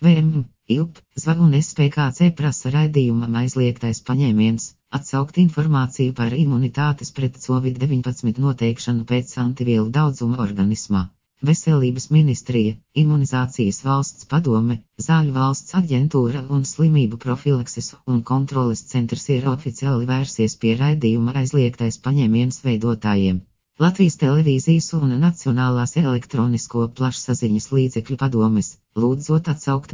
VM, ILP, ZVA un SPKC prasa raidījumam aizliegtais paņēmiens, atsaukt informāciju par imunitātes pret Covid-19 noteikšanu pēc antivielu daudzuma organismā. Veselības ministrija, Imunizācijas valsts padome, Zāļu valsts aģentūra un Slimību profilakses un kontroles centrs ir oficiāli vērsies pie raidījuma aizliegtais paņēmiens veidotājiem. Latvijas televīzijas un Nacionālās elektronisko plašsaziņas līdzekļu padomes, lūdzot atsaukt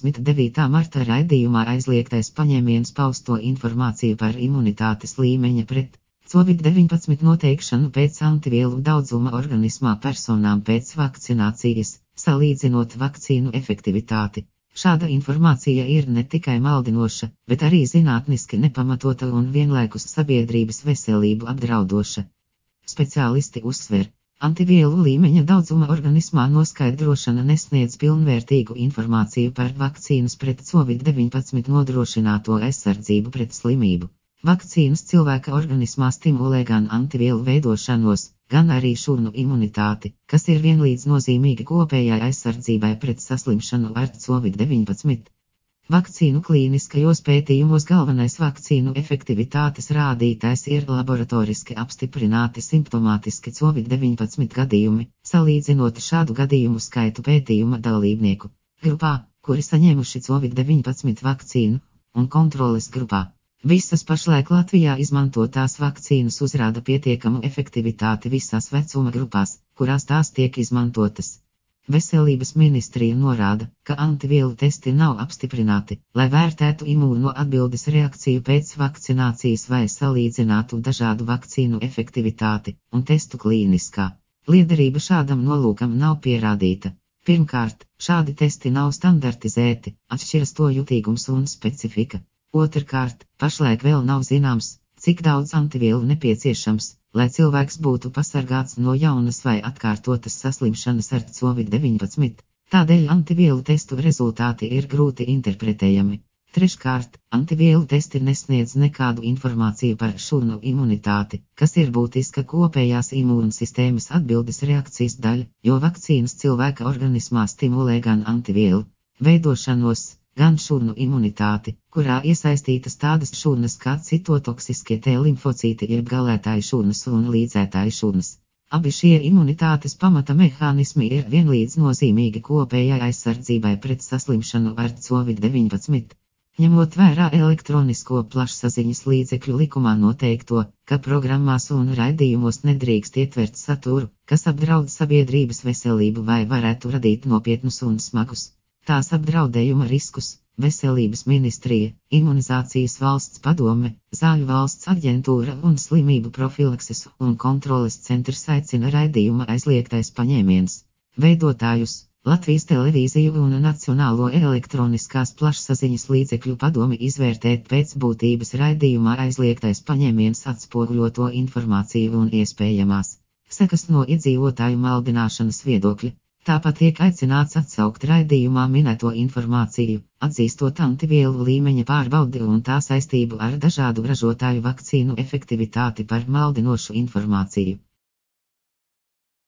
29. marta raidījumā aizliegtais paņēmiens pausto informāciju par imunitātes līmeņa pret Covid-19 noteikšanu pēc antivielu daudzuma organismā personām pēc vakcinācijas, salīdzinot vakcīnu efektivitāti. Šāda informācija ir ne tikai maldinoša, bet arī zinātniski nepamatota un vienlaikus sabiedrības veselību apdraudoša. Speciālisti uzsver, antivielu līmeņa daudzuma organismā noskaidrošana nesniedz pilnvērtīgu informāciju par vakcīnas pret Covid-19 nodrošināto aizsardzību pret slimību. Vakcīnas cilvēka organismā stimulē gan antivielu veidošanos, gan arī šūnu imunitāti, kas ir vienlīdz nozīmīgi kopējai aizsardzībai pret saslimšanu ar Covid-19. Vakcīnu klīniskajos pētījumos galvenais vakcīnu efektivitātes rādītājs ir laboratoriski apstiprināti simptomātiski Covid-19 gadījumi, salīdzinot šādu gadījumu skaitu pētījuma dalībnieku grupā, kuri saņēmuši Covid-19 vakcīnu, un kontroles grupā. Visas pašlaik Latvijā izmantotās vakcīnas uzrāda pietiekamu efektivitāti visās vecuma grupās, kurās tās tiek izmantotas. Veselības ministrija norāda, ka antivielu testi nav apstiprināti, lai vērtētu imūno atbildes reakciju pēc vakcinācijas vai salīdzinātu dažādu vakcīnu efektivitāti un testu klīniskā liederība šādam nolūkam nav pierādīta. Pirmkārt, šādi testi nav standartizēti, atšķiras to jutīgums un specifika. Otrkārt, pašlaik vēl nav zināms, cik daudz antivielu nepieciešams, lai cilvēks būtu pasargāts no jaunas vai atkārtotas saslimšanas ar Covid-19. Tādēļ antivielu testu rezultāti ir grūti interpretējami. Treškārt, antivielu testi nesniedz nekādu informāciju par šūnu imunitāti, kas ir būtiska kopējās imūnsistēmas atbildes reakcijas daļa, jo vakcīnas cilvēka organismā stimulē gan antivielu veidošanos, gan šūnu imunitāti, kurā iesaistītas tādas šūnas kā citotoksiskie T limfocīti jeb galētāju šūnas un līdzētāju šūnas. Abi šie imunitātes pamata mehānismi ir vienlīdz nozīmīgi kopējai aizsardzībai pret saslimšanu ar Covid-19. Ņemot vērā elektronisko plašsaziņas līdzekļu likumā noteikto, ka programmās un raidījumos nedrīkst ietvert saturu, kas apdraud sabiedrības veselību vai varētu radīt nopietnus un smagus tās apdraudējuma riskus, Veselības ministrija, Imunizācijas valsts padome, Zāļu valsts aģentūra un Slimību profilakses un kontroles centrs aicina raidījuma aizliegtais paņēmiens veidotājus, Latvijas televīziju un Nacionālo elektroniskās plašsaziņas līdzekļu padomi izvērtēt pēc būtības raidījumā aizliegtais paņēmiens atspoguļoto informāciju un iespējamās sekas no iedzīvotāju maldināšanas viedokļa. Tāpat tiek aicināts atsaukt raidījumā minēto informāciju, atzīstot antivielu līmeņa pārbaudi un tā saistību ar dažādu ražotāju vakcīnu efektivitāti par maldinošu informāciju.